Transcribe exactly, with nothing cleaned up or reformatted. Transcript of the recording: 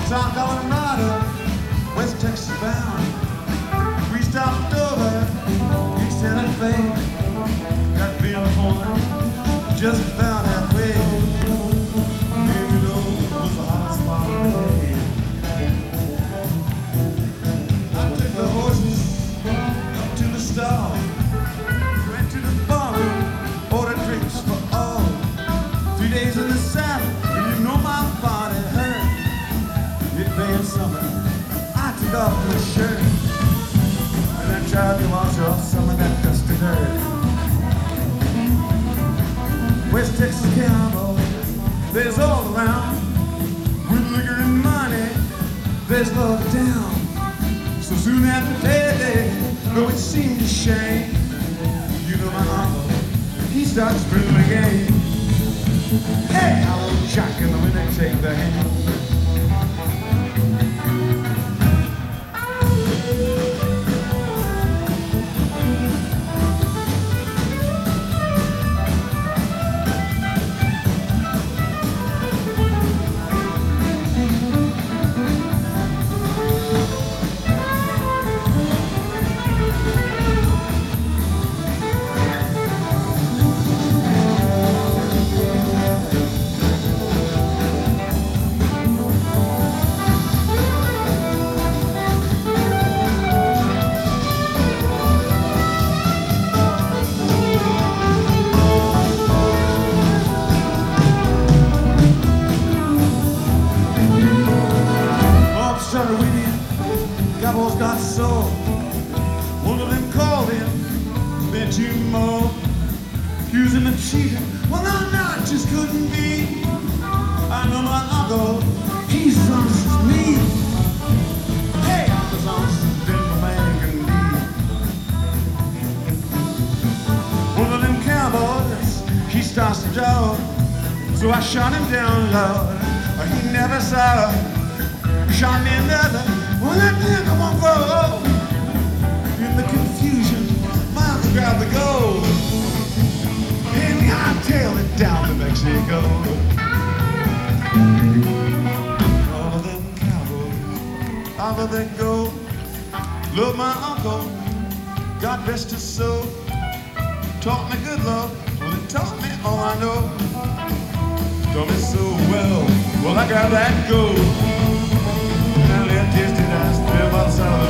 South Colorado, West Texas bound. We stopped over East Santa Fe. Got feeling for just about halfway. Maybe know it was the hottest spot of the day. I took the horses up to the stall, went to the bar, ordered drinks for all. Three days in the saddle, and you know my body hurt. It being summer, I took off my shirt and I tried to wash off some of that dusty dirt. West Texas cowboy, there's all around. With liquor and money, there's love down. So soon after payday, though it seems a shame, you know my uncle, he starts sprinting the game. Hey, I will jack in the winner, take the hand. Cowboys got soul. One of them called him, bet you more. Accusing him of cheating. Well, no, no, it just couldn't be. I know my uncle, he's as honest as me. Hey, I'm as honest as a man can be. One of them cowboys, he starts to draw. So I shot him down, Lord. He never saw. Shot me another. Well, that man, come on, go. In the confusion, Miles grabbed the gold and I tailed it down to Mexico. All of them cowboys, all of that gold. Love my uncle, God rest his soul. Taught me good love, well, it taught me all I know. Taught me so well, well, I got that gold. I left yesterday, I spent my summer.